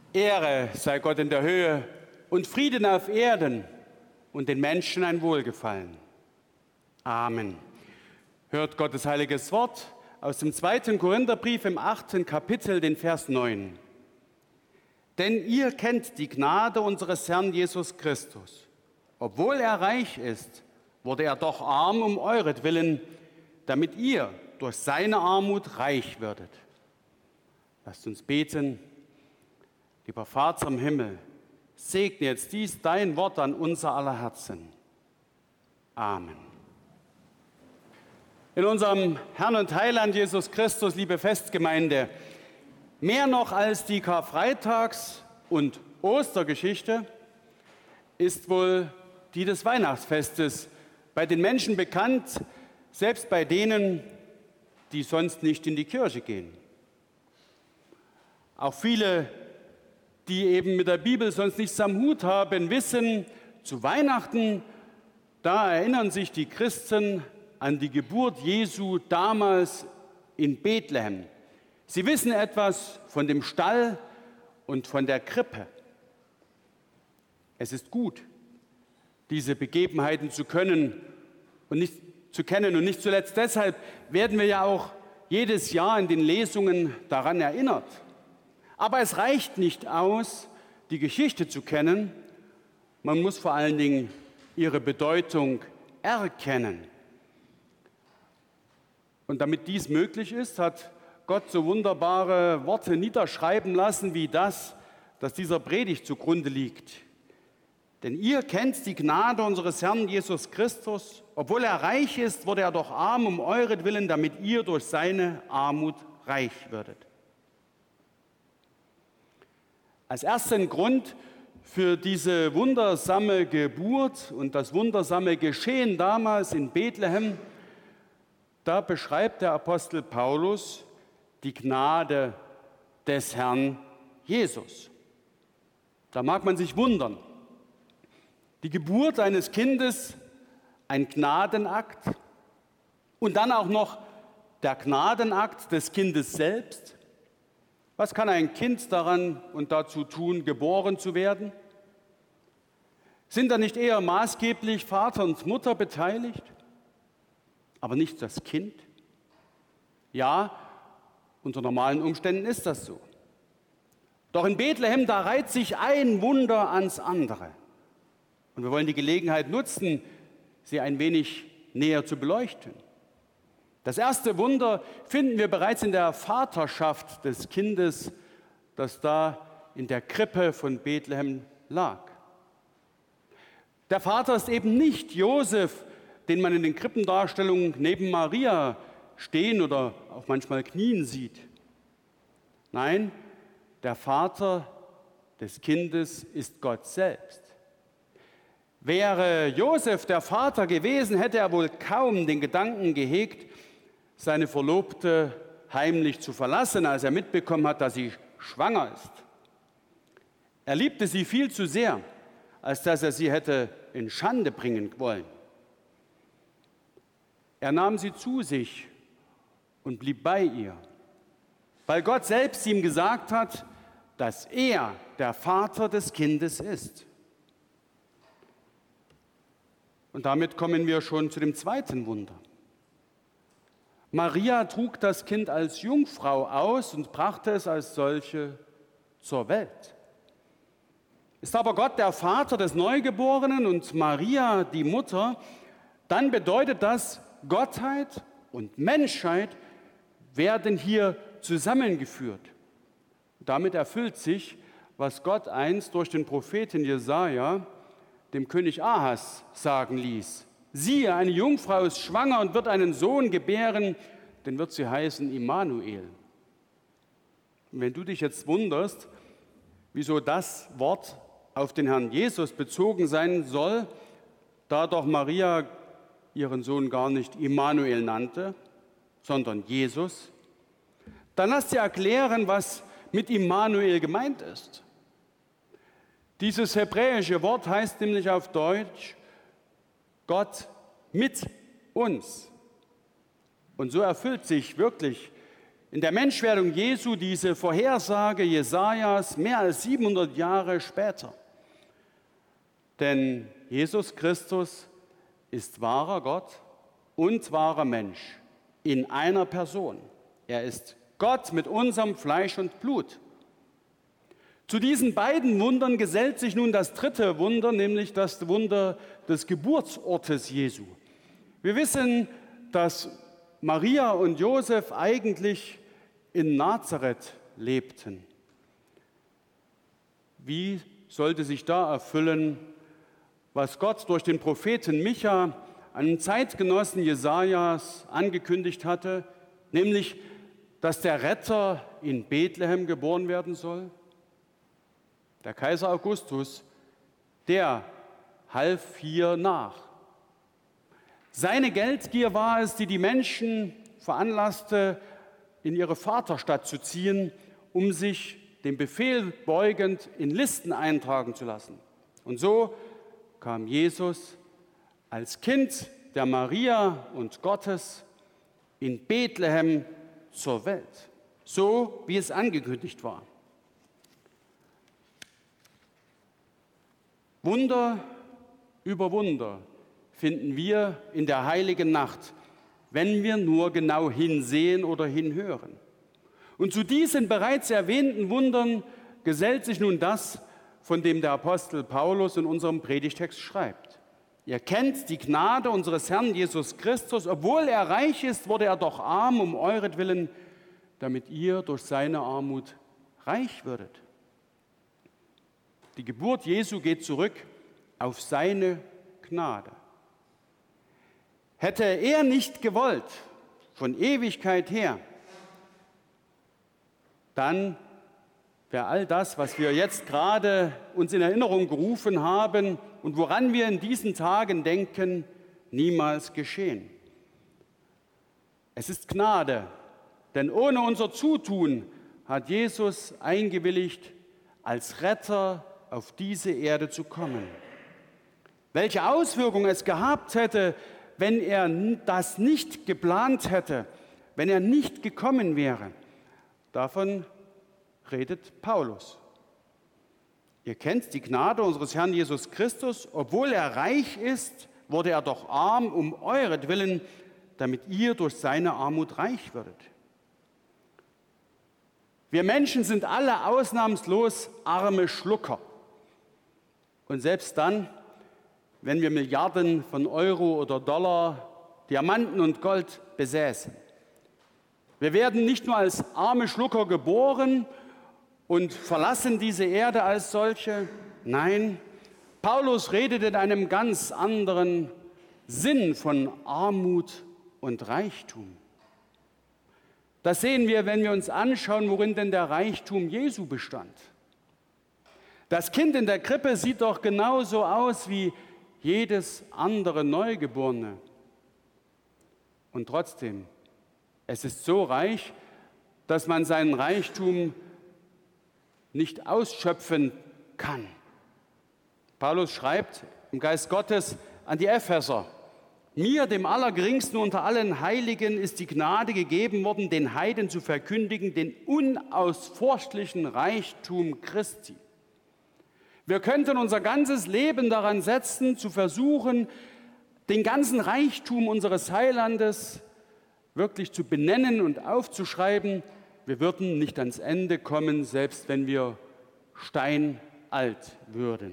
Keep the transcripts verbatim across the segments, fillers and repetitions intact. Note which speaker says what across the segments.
Speaker 1: Ehre sei Gott in der Höhe und Frieden auf Erden und den Menschen ein Wohlgefallen. Amen. Hört Gottes heiliges Wort aus dem zweiten Korintherbrief im achten Kapitel, den Vers neun. Denn ihr kennt die Gnade unseres Herrn Jesus Christus. Obwohl er reich ist, wurde er doch arm um euretwillen, damit ihr durch seine Armut reich würdet. Lasst uns beten. Lieber Vater im Himmel, segne jetzt dies dein Wort an unser aller Herzen. Amen. In unserem Herrn und Heiland Jesus Christus, liebe Festgemeinde, mehr noch als die Karfreitags- und Ostergeschichte ist wohl die des Weihnachtsfestes bei den Menschen bekannt, selbst bei denen, die sonst nicht in die Kirche gehen. Auch viele, die eben mit der Bibel sonst nichts am Hut haben, wissen, zu Weihnachten, da erinnern sich die Christen an die Geburt Jesu damals in Bethlehem. Sie wissen etwas von dem Stall und von der Krippe. Es ist gut, diese Begebenheiten zu können und nicht zu kennen. Und nicht zuletzt deshalb werden wir ja auch jedes Jahr in den Lesungen daran erinnert. Aber es reicht nicht aus, die Geschichte zu kennen. Man muss vor allen Dingen ihre Bedeutung erkennen. Und damit dies möglich ist, hat Gott so wunderbare Worte niederschreiben lassen, wie das, das dieser Predigt zugrunde liegt. Denn ihr kennt die Gnade unseres Herrn Jesus Christus. Obwohl er reich ist, wurde er doch arm um euretwillen, damit ihr durch seine Armut reich würdet. Als ersten Grund für diese wundersame Geburt und das wundersame Geschehen damals in Bethlehem, da beschreibt der Apostel Paulus die Gnade des Herrn Jesus. Da mag man sich wundern. Die Geburt eines Kindes, ein Gnadenakt und dann auch noch der Gnadenakt des Kindes selbst. Was kann ein Kind daran und dazu tun, geboren zu werden? Sind da nicht eher maßgeblich Vater und Mutter beteiligt, aber nicht das Kind? Ja, unter normalen Umständen ist das so. Doch in Bethlehem, da reiht sich ein Wunder ans andere. Und wir wollen die Gelegenheit nutzen, sie ein wenig näher zu beleuchten. Das erste Wunder finden wir bereits in der Vaterschaft des Kindes, das da in der Krippe von Bethlehem lag. Der Vater ist eben nicht Josef, den man in den Krippendarstellungen neben Maria stehen oder auch manchmal knien sieht. Nein, der Vater des Kindes ist Gott selbst. Wäre Josef der Vater gewesen, hätte er wohl kaum den Gedanken gehegt, seine Verlobte heimlich zu verlassen, als er mitbekommen hat, dass sie schwanger ist. Er liebte sie viel zu sehr, als dass er sie hätte in Schande bringen wollen. Er nahm sie zu sich und blieb bei ihr, weil Gott selbst ihm gesagt hat, dass er der Vater des Kindes ist. Und damit kommen wir schon zu dem zweiten Wunder. Maria trug das Kind als Jungfrau aus und brachte es als solche zur Welt. Ist aber Gott der Vater des Neugeborenen und Maria die Mutter, dann bedeutet das, Gottheit und Menschheit werden hier zusammengeführt. Damit erfüllt sich, was Gott einst durch den Propheten Jesaja dem König Ahas sagen ließ. Siehe, eine Jungfrau ist schwanger und wird einen Sohn gebären, den wird sie heißen Immanuel. Und wenn du dich jetzt wunderst, wieso das Wort auf den Herrn Jesus bezogen sein soll, da doch Maria ihren Sohn gar nicht Immanuel nannte, sondern Jesus, dann lass dir erklären, was mit Immanuel gemeint ist. Dieses hebräische Wort heißt nämlich auf Deutsch Gott mit uns. Und so erfüllt sich wirklich in der Menschwerdung Jesu diese Vorhersage Jesajas mehr als siebenhundert Jahre später. Denn Jesus Christus ist wahrer Gott und wahrer Mensch in einer Person. Er ist Gott mit unserem Fleisch und Blut. Zu diesen beiden Wundern gesellt sich nun das dritte Wunder, nämlich das Wunder des Geburtsortes Jesu. Wir wissen, dass Maria und Josef eigentlich in Nazareth lebten. Wie sollte sich da erfüllen, was Gott durch den Propheten Micha, einem Zeitgenossen Jesajas, angekündigt hatte, nämlich, dass der Retter in Bethlehem geboren werden soll? Der Kaiser Augustus, der half hier nach. Seine Geldgier war es, die die Menschen veranlasste, in ihre Vaterstadt zu ziehen, um sich dem Befehl beugend in Listen eintragen zu lassen. Und so kam Jesus als Kind der Maria und Gottes in Bethlehem zur Welt, so wie es angekündigt war. Wunder über Wunder finden wir in der heiligen Nacht, wenn wir nur genau hinsehen oder hinhören. Und zu diesen bereits erwähnten Wundern gesellt sich nun das, von dem der Apostel Paulus in unserem Predigtext schreibt. Ihr kennt die Gnade unseres Herrn Jesus Christus. Obwohl er reich ist, wurde er doch arm um euretwillen, damit ihr durch seine Armut reich würdet. Die Geburt Jesu geht zurück auf seine Gnade. Hätte er nicht gewollt, von Ewigkeit her, dann wäre all das, was wir jetzt gerade uns in Erinnerung gerufen haben und woran wir in diesen Tagen denken, niemals geschehen. Es ist Gnade, denn ohne unser Zutun hat Jesus eingewilligt, als Retter auf diese Erde zu kommen. Welche Auswirkungen es gehabt hätte, wenn er das nicht geplant hätte, wenn er nicht gekommen wäre, davon redet Paulus. Ihr kennt die Gnade unseres Herrn Jesus Christus. Obwohl er reich ist, wurde er doch arm um euretwillen, damit ihr durch seine Armut reich würdet. Wir Menschen sind alle ausnahmslos arme Schlucker. Und selbst dann, wenn wir Milliarden von Euro oder Dollar, Diamanten und Gold besäßen. Wir werden nicht nur als arme Schlucker geboren und verlassen diese Erde als solche. Nein, Paulus redet in einem ganz anderen Sinn von Armut und Reichtum. Das sehen wir, wenn wir uns anschauen, worin denn der Reichtum Jesu bestand. Das Kind in der Krippe sieht doch genauso aus wie jedes andere Neugeborene. Und trotzdem, es ist so reich, dass man seinen Reichtum nicht ausschöpfen kann. Paulus schreibt im Geist Gottes an die Epheser: Mir, dem Allergeringsten unter allen Heiligen, ist die Gnade gegeben worden, den Heiden zu verkündigen, den unausforschlichen Reichtum Christi. Wir könnten unser ganzes Leben daran setzen, zu versuchen, den ganzen Reichtum unseres Heilandes wirklich zu benennen und aufzuschreiben. Wir würden nicht ans Ende kommen, selbst wenn wir steinalt würden.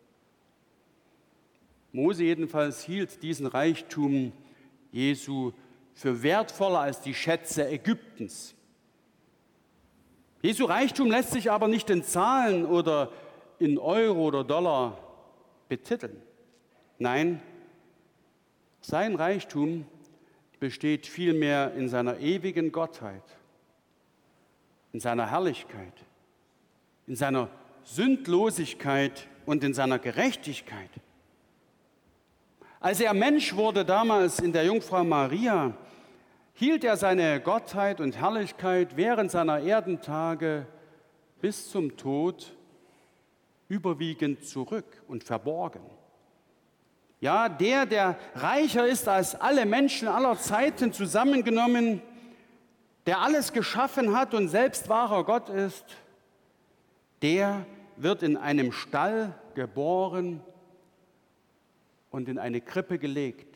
Speaker 1: Mose jedenfalls hielt diesen Reichtum Jesu für wertvoller als die Schätze Ägyptens. Jesu Reichtum lässt sich aber nicht in Zahlen oder in Euro oder Dollar betiteln. Nein, sein Reichtum besteht vielmehr in seiner ewigen Gottheit, in seiner Herrlichkeit, in seiner Sündlosigkeit und in seiner Gerechtigkeit. Als er Mensch wurde damals in der Jungfrau Maria, hielt er seine Gottheit und Herrlichkeit während seiner Erdentage bis zum Tod überwiegend zurück und verborgen. Ja, der, der reicher ist als alle Menschen aller Zeiten zusammengenommen, der alles geschaffen hat und selbst wahrer Gott ist, der wird in einem Stall geboren und in eine Krippe gelegt.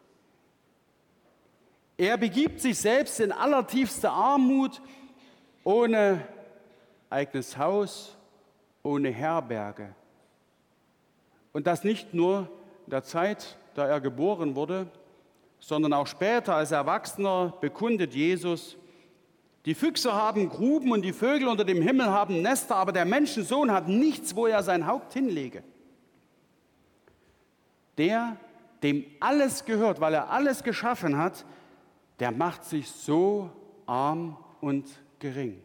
Speaker 1: Er begibt sich selbst in allertiefste Armut, ohne eigenes Haus, ohne Herberge. Und das nicht nur in der Zeit, da er geboren wurde, sondern auch später als Erwachsener bekundet Jesus: Die Füchse haben Gruben und die Vögel unter dem Himmel haben Nester, aber der Menschensohn hat nichts, wo er sein Haupt hinlege. Der, dem alles gehört, weil er alles geschaffen hat, der macht sich so arm und gering.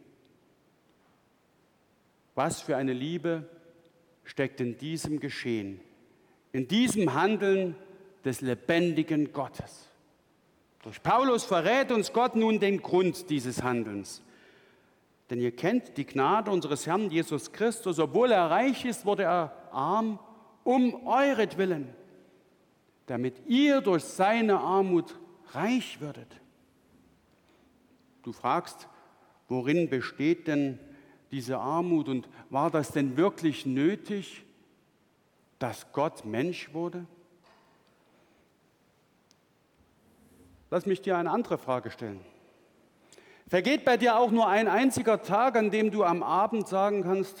Speaker 1: Was für eine Liebe steckt in diesem Geschehen, in diesem Handeln des lebendigen Gottes. Durch Paulus verrät uns Gott nun den Grund dieses Handelns. Denn ihr kennt die Gnade unseres Herrn Jesus Christus. Obwohl er reich ist, wurde er arm um euretwillen, damit ihr durch seine Armut reich würdet. Du fragst, worin besteht denn diese Armut und war das denn wirklich nötig, dass Gott Mensch wurde? Lass mich dir eine andere Frage stellen. Vergeht bei dir auch nur ein einziger Tag, an dem du am Abend sagen kannst: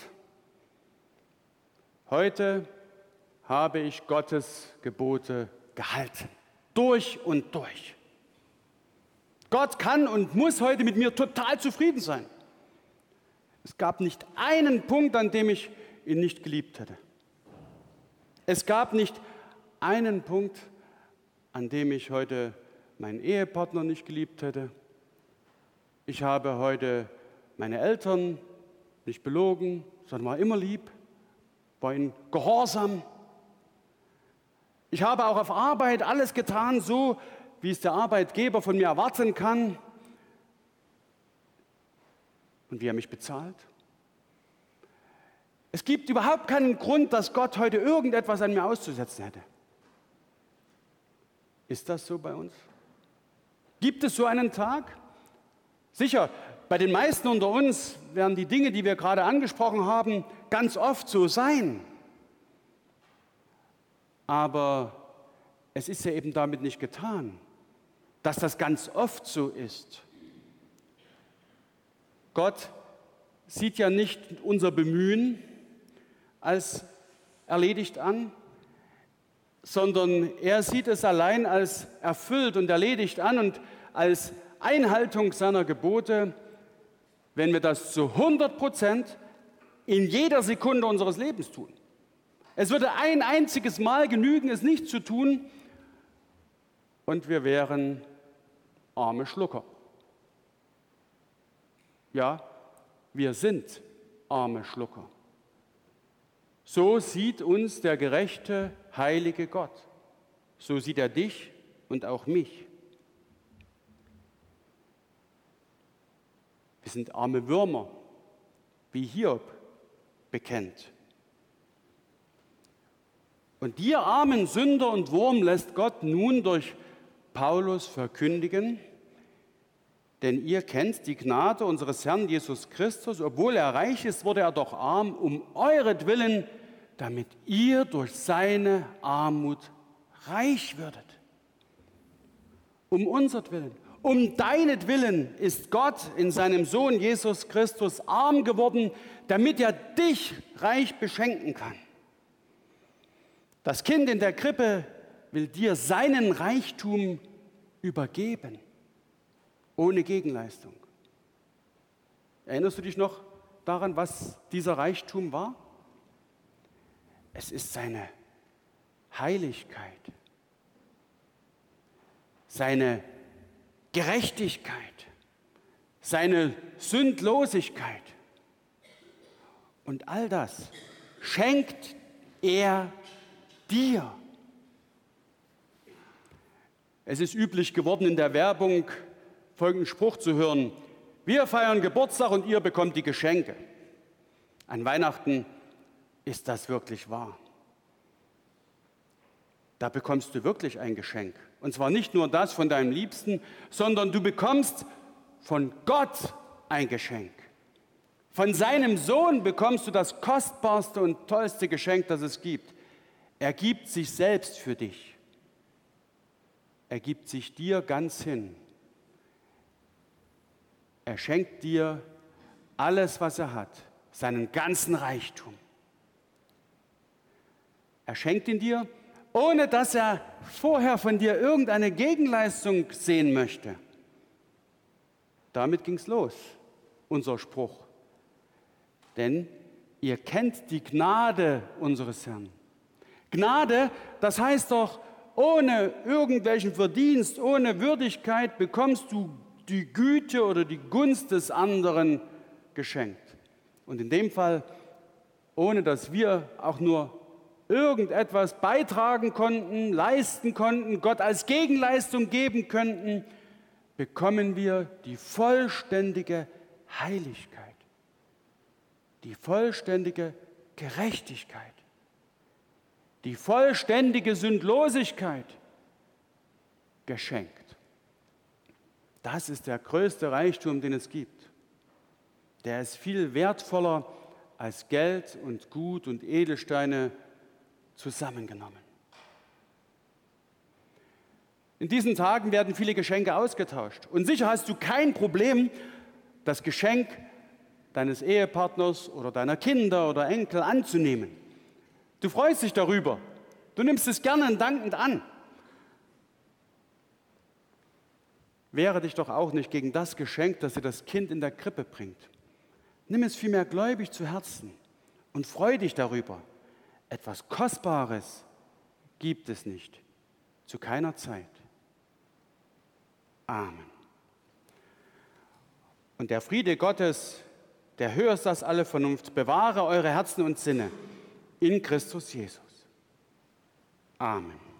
Speaker 1: Heute habe ich Gottes Gebote gehalten, durch und durch. Gott kann und muss heute mit mir total zufrieden sein. Es gab nicht einen Punkt, an dem ich ihn nicht geliebt hätte. Es gab nicht einen Punkt, an dem ich heute meinen Ehepartner nicht geliebt hätte. Ich habe heute meine Eltern nicht belogen, sondern war immer lieb, war ihnen gehorsam. Ich habe auch auf Arbeit alles getan, so wie es der Arbeitgeber von mir erwarten kann. Und wie er mich bezahlt. Es gibt überhaupt keinen Grund, dass Gott heute irgendetwas an mir auszusetzen hätte. Ist das so bei uns? Gibt es so einen Tag? Sicher, bei den meisten unter uns werden die Dinge, die wir gerade angesprochen haben, ganz oft so sein. Aber es ist ja eben damit nicht getan, dass das ganz oft so ist. Gott sieht ja nicht unser Bemühen als erledigt an, sondern er sieht es allein als erfüllt und erledigt an und als Einhaltung seiner Gebote, wenn wir das zu hundert Prozent in jeder Sekunde unseres Lebens tun. Es würde ein einziges Mal genügen, es nicht zu tun, und wir wären arme Schlucker. Ja, wir sind arme Schlucker. So sieht uns der gerechte, heilige Gott. So sieht er dich und auch mich. Wir sind arme Würmer, wie Hiob bekennt. Und dir armen Sünder und Wurm lässt Gott nun durch Paulus verkündigen: Denn ihr kennt die Gnade unseres Herrn Jesus Christus. Obwohl er reich ist, wurde er doch arm, um euretwillen, damit ihr durch seine Armut reich würdet. Um unsertwillen, um deinetwillen ist Gott in seinem Sohn Jesus Christus arm geworden, damit er dich reich beschenken kann. Das Kind in der Krippe will dir seinen Reichtum übergeben. Ohne Gegenleistung. Erinnerst du dich noch daran, was dieser Reichtum war? Es ist seine Heiligkeit, seine Gerechtigkeit, seine Sündlosigkeit. Und all das schenkt er dir. Es ist üblich geworden, in der Werbung folgenden Spruch zu hören: Wir feiern Geburtstag und ihr bekommt die Geschenke. An Weihnachten ist das wirklich wahr. Da bekommst du wirklich ein Geschenk. Und zwar nicht nur das von deinem Liebsten, sondern du bekommst von Gott ein Geschenk. Von seinem Sohn bekommst du das kostbarste und tollste Geschenk, das es gibt. Er gibt sich selbst für dich. Er gibt sich dir ganz hin. Er schenkt dir alles, was er hat, seinen ganzen Reichtum. Er schenkt ihn dir, ohne dass er vorher von dir irgendeine Gegenleistung sehen möchte. Damit ging es los, unser Spruch. Denn ihr kennt die Gnade unseres Herrn. Gnade, das heißt doch, ohne irgendwelchen Verdienst, ohne Würdigkeit bekommst du die Güte oder die Gunst des anderen geschenkt. Und in dem Fall, ohne dass wir auch nur irgendetwas beitragen konnten, leisten konnten, Gott als Gegenleistung geben könnten, bekommen wir die vollständige Heiligkeit, die vollständige Gerechtigkeit, die vollständige Sündlosigkeit geschenkt. Das ist der größte Reichtum, den es gibt. Der ist viel wertvoller als Geld und Gut und Edelsteine zusammengenommen. In diesen Tagen werden viele Geschenke ausgetauscht. Und sicher hast du kein Problem, das Geschenk deines Ehepartners oder deiner Kinder oder Enkel anzunehmen. Du freust dich darüber. Du nimmst es gerne und dankend an. Wehre dich doch auch nicht gegen das Geschenk, das dir das Kind in der Krippe bringt. Nimm es vielmehr gläubig zu Herzen und freu dich darüber. Etwas Kostbares gibt es nicht, zu keiner Zeit. Amen. Und der Friede Gottes, der höher ist als alle Vernunft, bewahre eure Herzen und Sinne in Christus Jesus. Amen.